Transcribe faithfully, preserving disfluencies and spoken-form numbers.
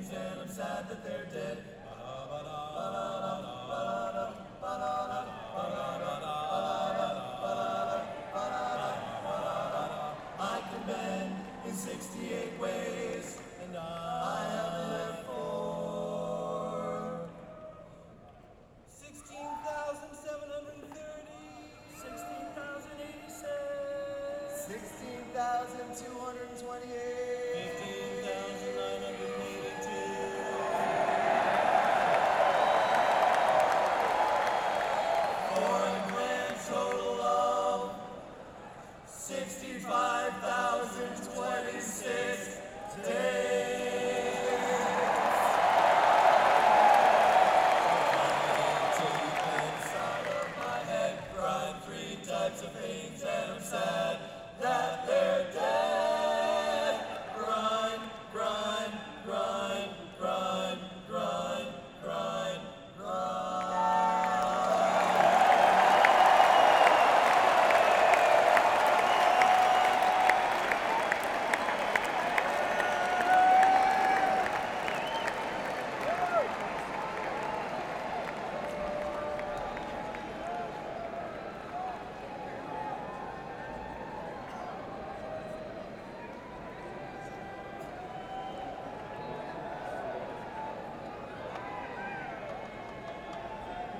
things and I'm sad that they're dead. I can bend in sixty-eight ways, and I have lived for sixteen thousand seven hundred thirty, sixteen thousand eighty-six, sixteen thousand two hundred twenty-eight.